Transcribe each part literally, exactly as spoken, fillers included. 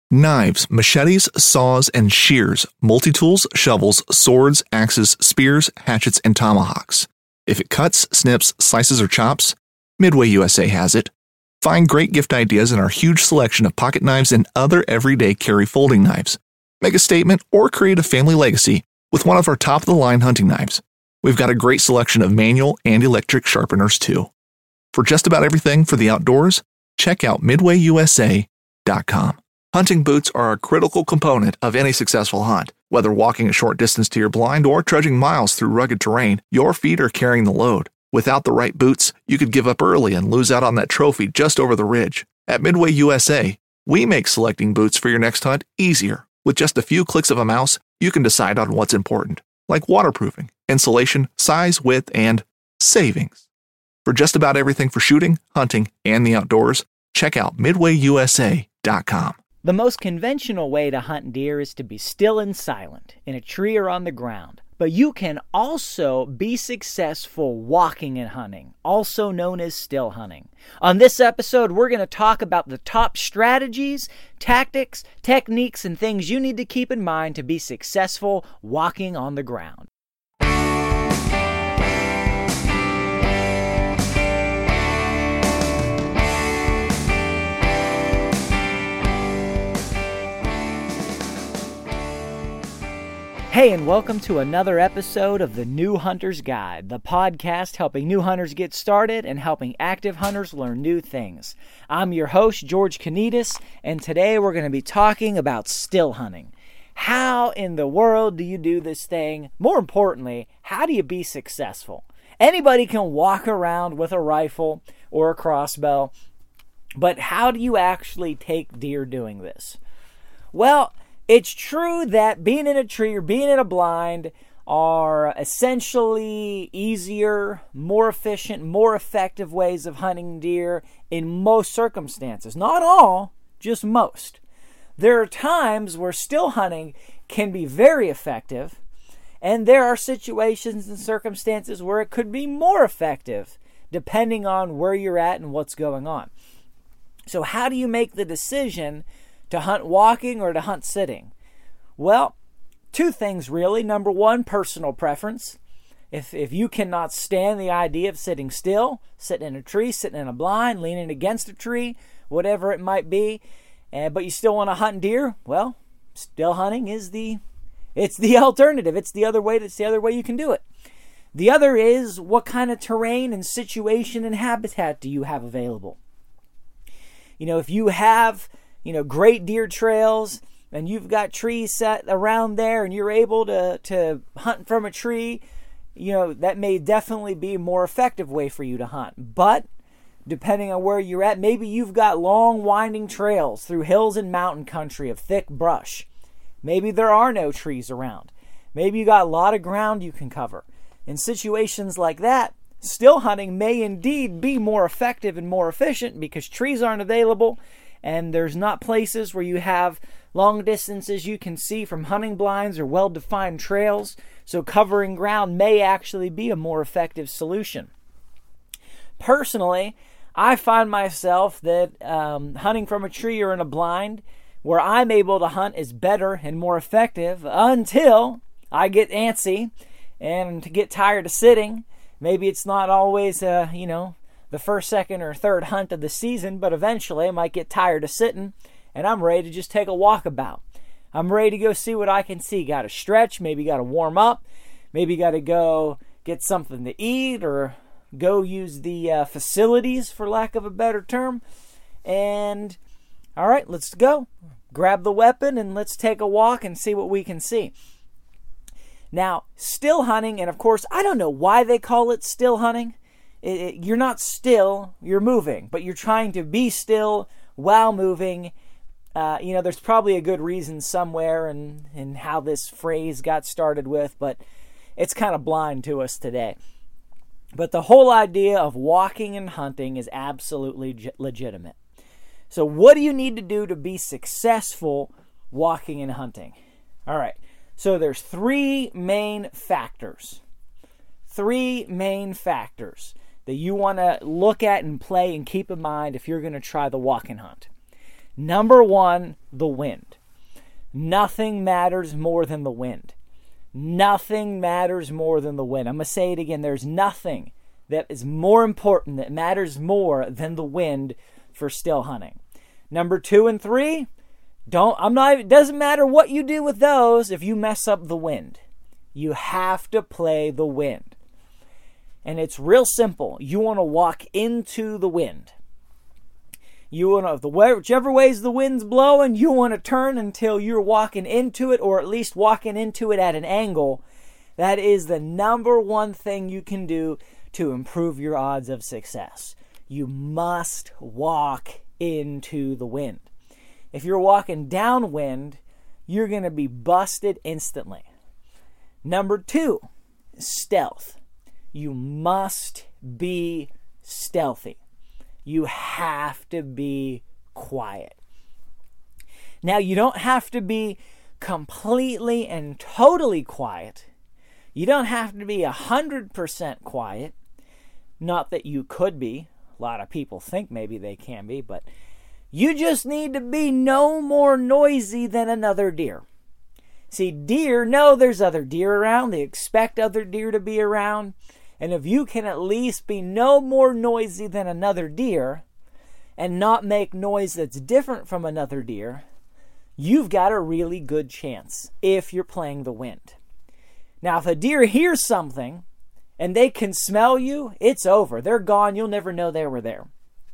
Knives, machetes, saws, and shears, multi-tools, shovels, swords, axes, spears, hatchets, and tomahawks. If it cuts, snips, slices, or chops, Midway U S A has it. Find great gift ideas in our huge selection of pocket knives and other everyday carry folding knives. Make a statement or create a family legacy with one of our top-of-the-line hunting knives. We've got a great selection of manual and electric sharpeners, too. For just about everything for the outdoors, check out midway u s a dot com. Hunting boots are a critical component of any successful hunt. Whether walking a short distance to your blind or trudging miles through rugged terrain, your feet are carrying the load. Without the right boots, you could give up early and lose out on that trophy just over the ridge. At Midway U S A, we make selecting boots for your next hunt easier. With just a few clicks of a mouse, you can decide on what's important, like waterproofing, insulation, size, width, and savings. For just about everything for shooting, hunting, and the outdoors, check out midway u s a dot com. The most conventional way to hunt deer is to be still and silent, in a tree or on the ground. But you can also be successful walking and hunting, also known as still hunting. On this episode, we're going to talk about the top strategies, tactics, techniques, and things you need to keep in mind to be successful walking on the ground. Hey, and welcome to another episode of the New Hunter's Guide, the podcast helping new hunters get started and helping active hunters learn new things. I'm your host, George Kanitas, and today we're going to be talking about still hunting. How in the world do you do this thing? More importantly, how do you be successful? Anybody can walk around with a rifle or a crossbow, but how do you actually take deer doing this? Well, it's true that being in a tree or being in a blind are essentially easier, more efficient, more effective ways of hunting deer in most circumstances. Not all, just most. There are times where still hunting can be very effective, and there are situations and circumstances where it could be more effective, depending on where you're at and what's going on. So how do you make the decision to hunt walking or to hunt sitting? Well, two things really. Number one, personal preference. If if you cannot stand the idea of sitting still, sitting in a tree, sitting in a blind, leaning against a tree, whatever it might be, uh, but you still want to hunt deer, well, still hunting is the it's the alternative. It's the other way. It's the other way you can do it. The other is, what kind of terrain and situation and habitat do you have available? You know, if you have you know, great deer trails, and you've got trees set around there, and you're able to, to hunt from a tree, you know, that may definitely be a more effective way for you to hunt. But, depending on where you're at, maybe you've got long, winding trails through hills and mountain country of thick brush. Maybe there are no trees around. Maybe you got a lot of ground you can cover. In situations like that, still hunting may indeed be more effective and more efficient because trees aren't available, and there's not places where you have long distances you can see from hunting blinds or well-defined trails, so covering ground may actually be a more effective solution. Personally, I find myself that um, hunting from a tree or in a blind where I'm able to hunt is better and more effective until I get antsy and to get tired of sitting. Maybe it's not always, uh, you know, the first, second, or third hunt of the season, but eventually I might get tired of sitting, and I'm ready to just take a walkabout. I'm ready to go see what I can see. Got to stretch, maybe got to warm up, maybe got to go get something to eat, or go use the uh, facilities, for lack of a better term. And, all right, let's go. Grab the weapon, and let's take a walk and see what we can see. Now, still hunting, and of course, I don't know why they call it still hunting. It, it, you're not still, you're moving, but you're trying to be still while moving. Uh, you know, there's probably a good reason somewhere in, in how this phrase got started with, but it's kind of blind to us today. But the whole idea of walking and hunting is absolutely ge- legitimate. So what do you need to do to be successful walking and hunting? All right, so there's three main factors. Three main factors that you want to look at and play and keep in mind if you're going to try the walk and hunt. Number one, the wind. Nothing matters more than the wind. Nothing matters more than the wind. I'm going to say it again. There's nothing that is more important, that matters more than the wind for still hunting. Number two and three, don't, I'm not, it doesn't matter what you do with those if you mess up the wind. You have to play the wind. And it's real simple. You want to walk into the wind. You want to, the whichever ways the wind's blowing, you want to turn until you're walking into it, or at least walking into it at an angle. That is the number one thing you can do to improve your odds of success. You must walk into the wind. If you're walking downwind, you're going to be busted instantly. Number two, stealth. You must be stealthy. You have to be quiet. Now, you don't have to be completely and totally quiet. You don't have to be one hundred percent quiet. Not that you could be. A lot of people think maybe they can be, but you just need to be no more noisy than another deer. See, deer know there's other deer around. They expect other deer to be around. And if you can at least be no more noisy than another deer and not make noise that's different from another deer, you've got a really good chance if you're playing the wind. Now, if a deer hears something and they can smell you, it's over. They're gone. You'll never know they were there.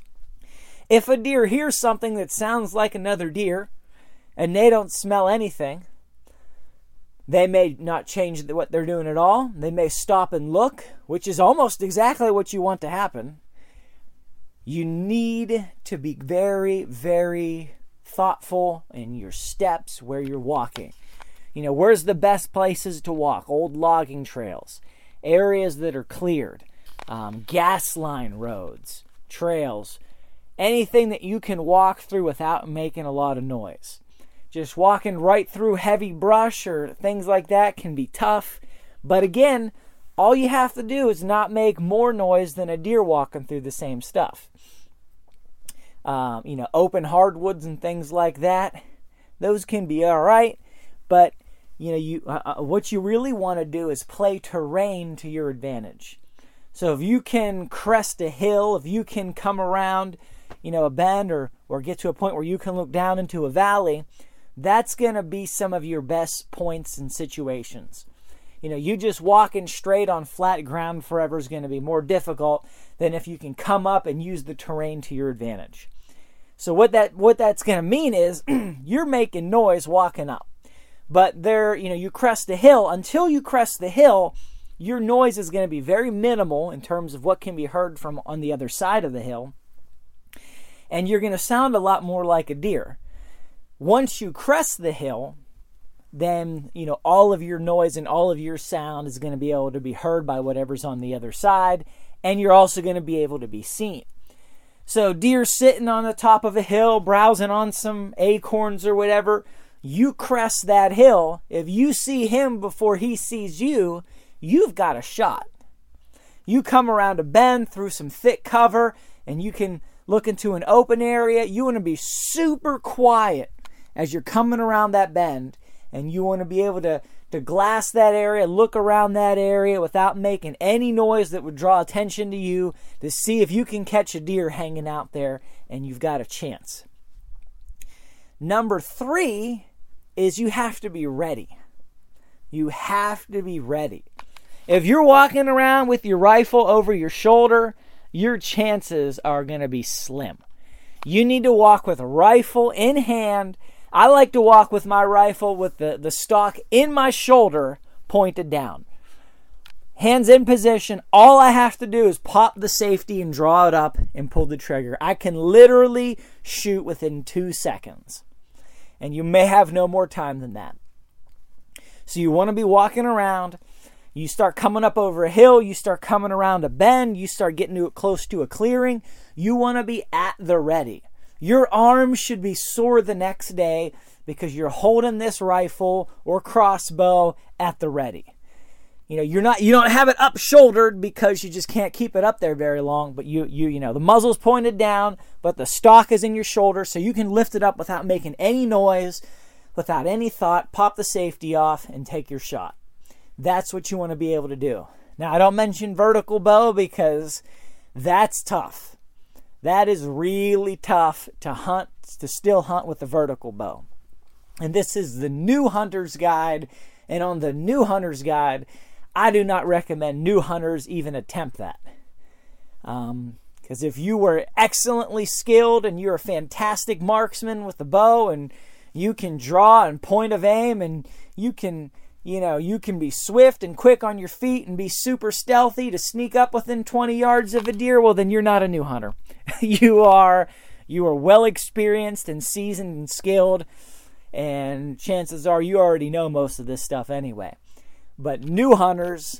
If a deer hears something that sounds like another deer and they don't smell anything, they may not change what they're doing at all. They may stop and look, which is almost exactly what you want to happen. You need to be very, very thoughtful in your steps where you're walking. You know, where's the best places to walk? Old logging trails, areas that are cleared, um, gas line roads, trails, anything that you can walk through without making a lot of noise. Just walking right through heavy brush or things like that can be tough. But again, all you have to do is not make more noise than a deer walking through the same stuff. Um, you know, open hardwoods and things like that, those can be all right. But, you know, you uh, what you really want to do is play terrain to your advantage. So if you can crest a hill, if you can come around, you know, a bend or, or get to a point where you can look down into a valley, that's going to be some of your best points and situations. You know, you just walking straight on flat ground forever is going to be more difficult than if you can come up and use the terrain to your advantage. So what that what that's going to mean is you're making noise walking up. But there, you know, you crest the hill. Until you crest the hill, your noise is going to be very minimal in terms of what can be heard from on the other side of the hill. And you're going to sound a lot more like a deer. Once you crest the hill, then, you know, all of your noise and all of your sound is going to be able to be heard by whatever's on the other side, and you're also going to be able to be seen. So deer sitting on the top of a hill, browsing on some acorns or whatever, you crest that hill. If you see him before he sees you, you've got a shot. You come around a bend through some thick cover, and you can look into an open area. You want to be super quiet as you're coming around that bend, and you want to be able to, to glass that area, look around that area without making any noise that would draw attention to you, to see if you can catch a deer hanging out there, and you've got a chance. Number three is you have to be ready. You have to be ready. If you're walking around with your rifle over your shoulder, your chances are going to be slim. You need to walk with a rifle in hand. I like to walk with my rifle with the, the stock in my shoulder pointed down. Hands in position. All I have to do is pop the safety and draw it up and pull the trigger. I can literally shoot within two seconds. And you may have no more time than that. So you want to be walking around. You start coming up over a hill. You start coming around a bend. You start getting to close to a clearing. You want to be at the ready. Your arms should be sore the next day because you're holding this rifle or crossbow at the ready. You know, you're not, you don't have it up shouldered because you just can't keep it up there very long, but you, you, you know, the muzzle's pointed down, but the stock is in your shoulder, so you can lift it up without making any noise, without any thought, pop the safety off, and take your shot. That's what you want to be able to do. Now, I don't mention vertical bow because that's tough. That is really tough to hunt, to still hunt with the vertical bow. And this is the New Hunter's Guide, and on the New Hunter's Guide, I do not recommend new hunters even attempt that. Um, because if you were excellently skilled and you're a fantastic marksman with the bow and you can draw and point of aim and you can, you know, you can be swift and quick on your feet and be super stealthy to sneak up within twenty yards of a deer, well, then you're not a new hunter. you are, you are well experienced and seasoned and skilled, and chances are you already know most of this stuff anyway. But new hunters,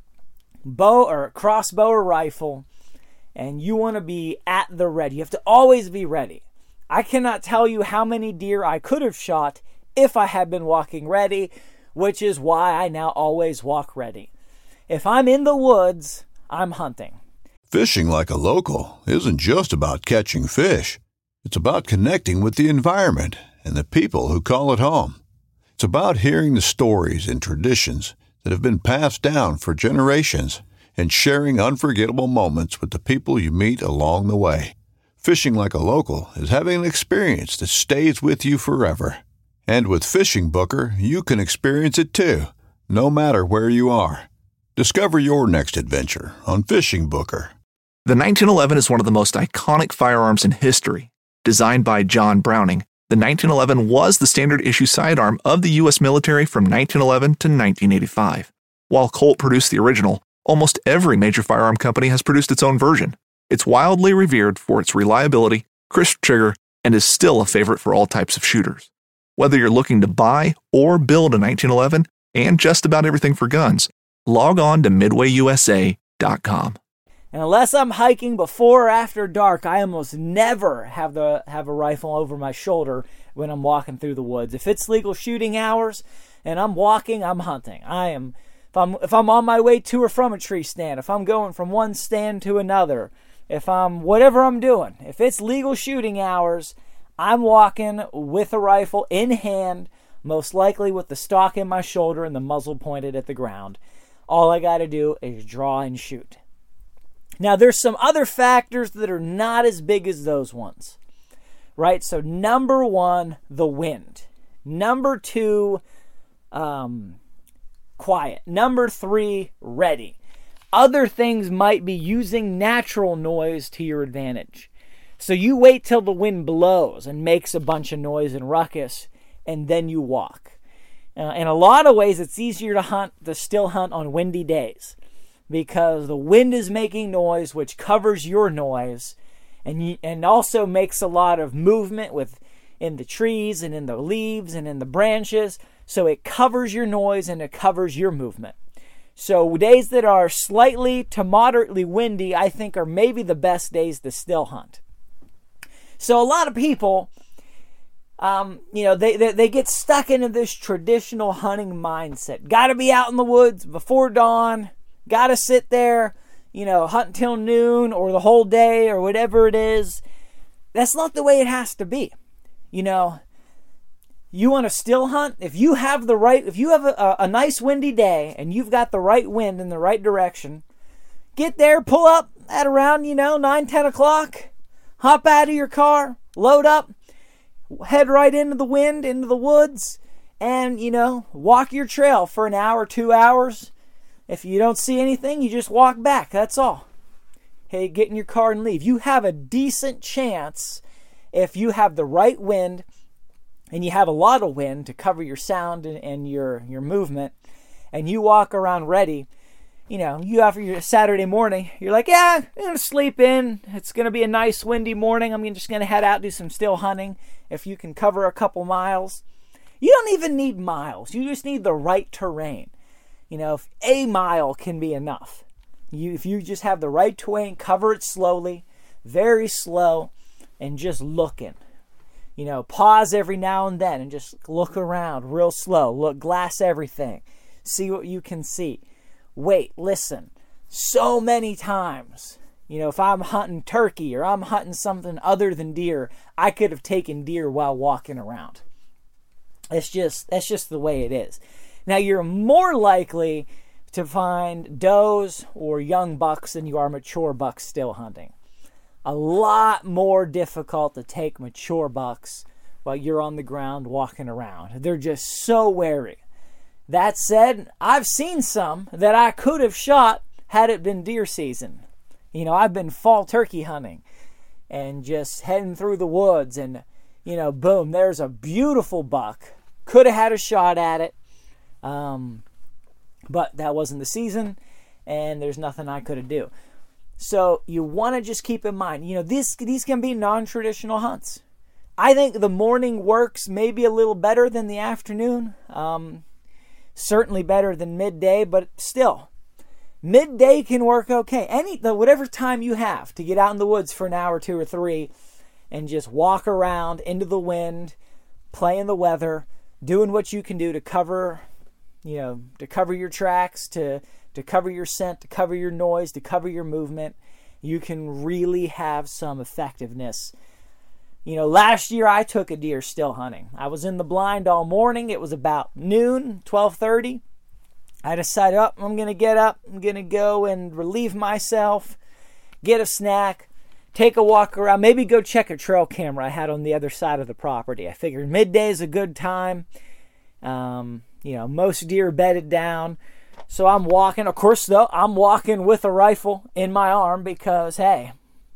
bow or crossbow or rifle, and you want to be at the ready. You have to always be ready. I cannot tell you how many deer I could have shot if I had been walking ready, which is why I now always walk ready. If I'm in the woods, I'm hunting. Fishing like a local isn't just about catching fish. It's about connecting with the environment and the people who call it home. It's about hearing the stories and traditions that have been passed down for generations and sharing unforgettable moments with the people you meet along the way. Fishing like a local is having an experience that stays with you forever. And with Fishing Booker, you can experience it too, no matter where you are. Discover your next adventure on Fishing Booker. The nineteen eleven is one of the most iconic firearms in history. Designed by John Browning, the nineteen eleven was the standard issue sidearm of the U S military from nineteen eleven to nineteen eighty-five. While Colt produced the original, almost every major firearm company has produced its own version. It's wildly revered for its reliability, crisp trigger, and is still a favorite for all types of shooters. Whether you're looking to buy or build a nineteen eleven and just about everything for guns, log on to midway u s a dot com. And unless I'm hiking before or after dark, I almost never have the have a rifle over my shoulder when I'm walking through the woods. If it's legal shooting hours and I'm walking, I'm hunting. I am if I'm if I'm on my way to or from a tree stand, if I'm going from one stand to another, if I'm whatever I'm doing, if it's legal shooting hours, I'm walking with a rifle in hand, most likely with the stock in my shoulder and the muzzle pointed at the ground. All I got to do is draw and shoot. Now, there's some other factors that are not as big as those ones, right? So, number one, the wind. Number two, um, quiet. Number three, ready. Other things might be using natural noise to your advantage. So, you wait till the wind blows and makes a bunch of noise and ruckus, and then you walk. Uh, in a lot of ways, it's easier to hunt, to still hunt on windy days, because the wind is making noise, which covers your noise, and you, and also makes a lot of movement with in the trees and in the leaves and in the branches. So it covers your noise and it covers your movement. So days that are slightly to moderately windy, I think, are maybe the best days to still hunt. So a lot of people, um, you know, they, they they get stuck into this traditional hunting mindset. Got to be out in the woods before dawn. Got to sit there, you know, hunt until noon or the whole day or whatever it is. That's not the way it has to be. You know, you want to still hunt? If you have the right, if you have a, a nice windy day and you've got the right wind in the right direction, get there, pull up at around, you know, nine, ten o'clock, hop out of your car, load up, head right into the wind, into the woods, and, you know, walk your trail for an hour, two hours. If you don't see anything, you just walk back. That's all. Hey, get in your car and leave. You have a decent chance if you have the right wind and you have a lot of wind to cover your sound and, and your, your movement, and you walk around ready. You know, you after your Saturday morning, you're like, yeah, I'm going to sleep in. It's going to be a nice windy morning. I'm just going to head out, do some still hunting. If you can cover a couple miles. You don't even need miles. You just need the right terrain. You know, if a mile can be enough. You, if you just have the right terrain, cover it slowly, very slow, and just looking. You know, pause every now and then and just look around real slow. Look, glass everything. See what you can see. wait, listen, so many times, you know, if I'm hunting turkey or I'm hunting something other than deer, I could have taken deer while walking around. It's just, that's just the way it is. Now, you're more likely to find does or young bucks than you are mature bucks still hunting. A lot more difficult to take mature bucks while you're on the ground walking around. They're just so wary. That said, I've seen some that I could have shot had it been deer season. You know, I've been fall turkey hunting and just heading through the woods and, you know, boom, there's a beautiful buck. Could have had a shot at it, um, but that wasn't the season, and there's nothing I could have do. So you want to just keep in mind, you know, these, these can be non-traditional hunts. I think the morning works maybe a little better than the afternoon. Um, certainly better than midday, but still, midday can work okay. Any whatever time you have to get out in the woods for an hour, two or three, and just walk around into the wind, play in the weather, doing what you can do to cover, you know, to cover your tracks, to to cover your scent, to cover your noise, to cover your movement. You can really have some effectiveness. You know, last year I took a deer still hunting. I was in the blind all morning. It was about noon, twelve thirty. I decided, oh, I'm going to get up. I'm going to go and relieve myself, get a snack, take a walk around, maybe go check a trail camera I had on the other side of the property. I figured midday is a good time. Um, you know, most deer bedded down. So I'm walking. Of course, though, I'm walking with a rifle in my arm because, hey,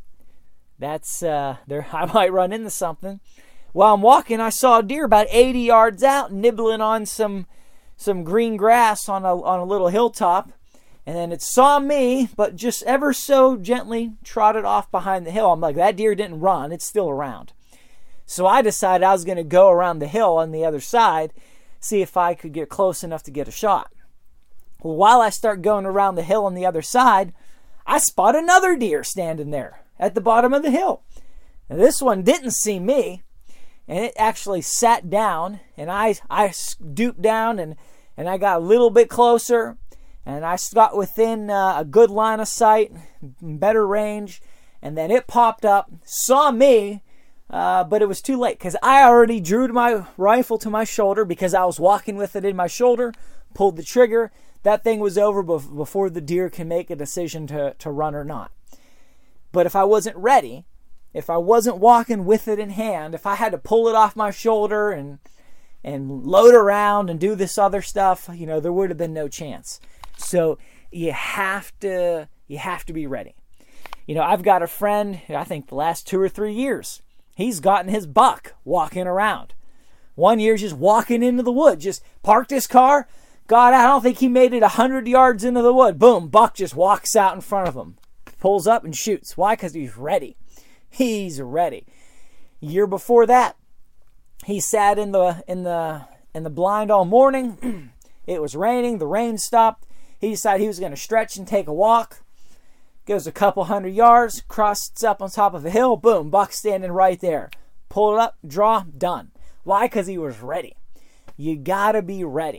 that's, uh, there. I might run into something. While I'm walking, I saw a deer about eighty yards out nibbling on some some green grass on a on a little hilltop. And then it saw me, but just ever so gently trotted off behind the hill. I'm like, that deer didn't run. It's still around. So I decided I was going to go around the hill on the other side, see if I could get close enough to get a shot. Well, while I start going around the hill on the other side, I spot another deer standing there at the bottom of the hill. Now, this one didn't see me, and it actually sat down, and I I stooped down, and, and I got a little bit closer, and I got within uh, a good line of sight, better range, and then it popped up, saw me, uh, but it was too late, because I already drew my rifle to my shoulder because I was walking with it in my shoulder, pulled the trigger. That thing was over before the deer can make a decision to, to run or not. But if I wasn't ready, if I wasn't walking with it in hand, if I had to pull it off my shoulder and and load around and do this other stuff, you know, there would have been no chance. So you have to you have to be ready. You know, I've got a friend, I think the last two or three years, he's gotten his buck walking around. One year just walking into the woods, just parked his car, got out. I don't think he made it one hundred yards into the wood. Boom, buck just walks out in front of him, pulls up and shoots. Why? Because he's ready. He's ready. Year before that, he sat in the in the in the blind all morning. It was raining. The rain stopped. He decided he was going to stretch and take a walk. Goes a couple hundred yards, crosses up on top of a hill. Boom, buck standing right there. Pull it up, draw, done. Why? Because he was ready. You got to be ready.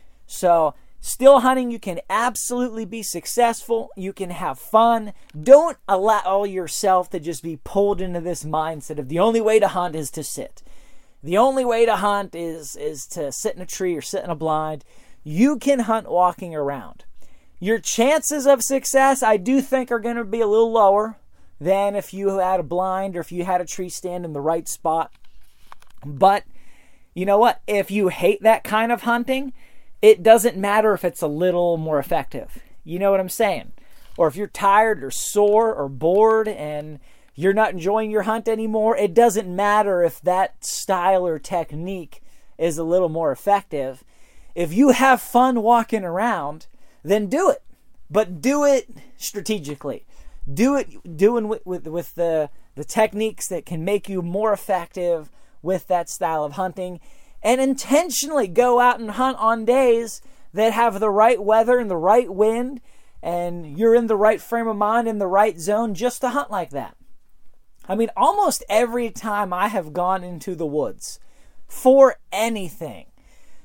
So still hunting, you can absolutely be successful. You can have fun. Don't allow yourself to just be pulled into this mindset of the only way to hunt is to sit. The only way to hunt is, is to sit in a tree or sit in a blind. You can hunt walking around. Your chances of success, I do think, are going to be a little lower than if you had a blind or if you had a tree stand in the right spot. But you know what? If you hate that kind of hunting, it doesn't matter if it's a little more effective. You know what I'm saying? Or if you're tired or sore or bored and you're not enjoying your hunt anymore, it doesn't matter if that style or technique is a little more effective. If you have fun walking around, then do it. But do it strategically. Do it doing with, with, with the, the techniques that can make you more effective with that style of hunting. And intentionally go out and hunt on days that have the right weather and the right wind, and you're in the right frame of mind, in the right zone, just to hunt like that. I mean, almost every time I have gone into the woods for anything,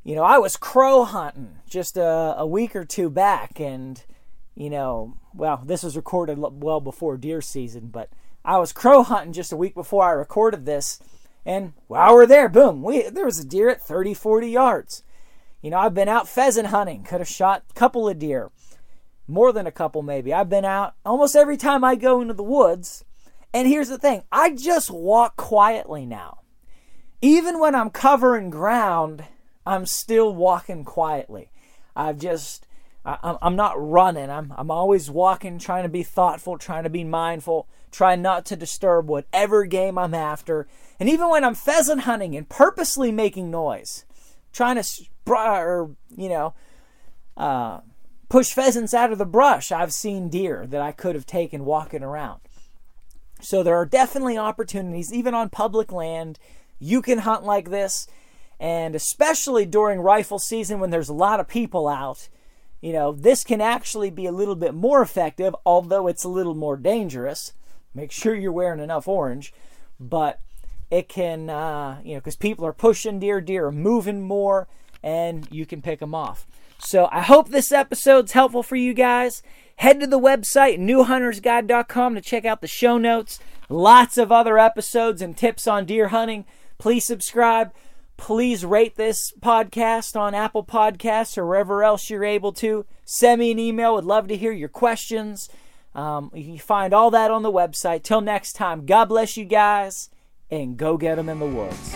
you know, I was crow hunting just a, a week or two back, and, you know, well, this was recorded well before deer season, but I was crow hunting just a week before I recorded this, and while we're there, boom, we there was a deer at thirty, forty yards. You know, I've been out pheasant hunting, could have shot a couple of deer, more than a couple maybe. I've been out almost every time I go into the woods, and here's the thing, I just walk quietly now. Even when I'm covering ground, I'm still walking quietly. I've just, I, I'm not running. I'm, I'm always walking, trying to be thoughtful, trying to be mindful, trying not to disturb whatever game I'm after. And even when I'm pheasant hunting and purposely making noise, trying to, or, you know, uh, push pheasants out of the brush, I've seen deer that I could have taken walking around. So there are definitely opportunities, even on public land, you can hunt like this. And especially during rifle season when there's a lot of people out, you know, this can actually be a little bit more effective, although it's a little more dangerous. Make sure you're wearing enough orange. But it can, uh, you know, because people are pushing deer, deer are moving more, and you can pick them off. So I hope this episode's helpful for you guys. Head to the website, new hunters guide dot com, to check out the show notes. Lots of other episodes and tips on deer hunting. Please subscribe. Please rate this podcast on Apple Podcasts or wherever else you're able to. Send me an email. Would love to hear your questions. Um, you can find all that on the website. Till next time, God bless you guys, and go get them in the woods.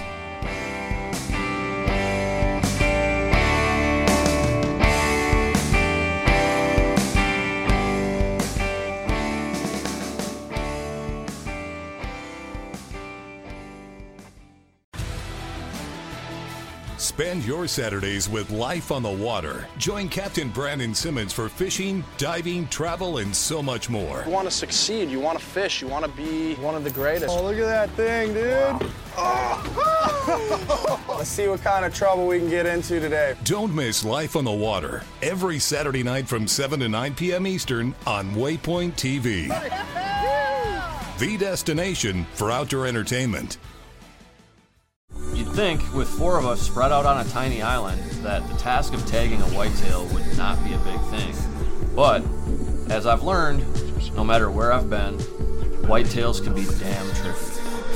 Spend your Saturdays with life on the water. Join Captain Brandon Simmons for fishing, diving, travel, and so much more. You want to succeed, you want to fish, you want to be one of the greatest. Oh, look at that thing, dude. Wow. Oh. Let's see what kind of trouble we can get into today. Don't miss Life on the Water every Saturday night from seven to nine p.m. Eastern on Waypoint T V. The destination for outdoor entertainment. You'd think, with four of us spread out on a tiny island, that the task of tagging a whitetail would not be a big thing. But, as I've learned, no matter where I've been, whitetails can be damn tricky.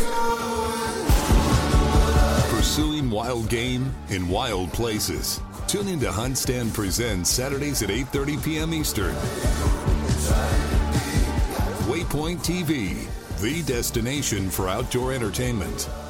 Pursuing wild game in wild places. Tune in to Hunt Stand Presents Saturdays at eight thirty p.m. Eastern. Waypoint T V, the destination for outdoor entertainment.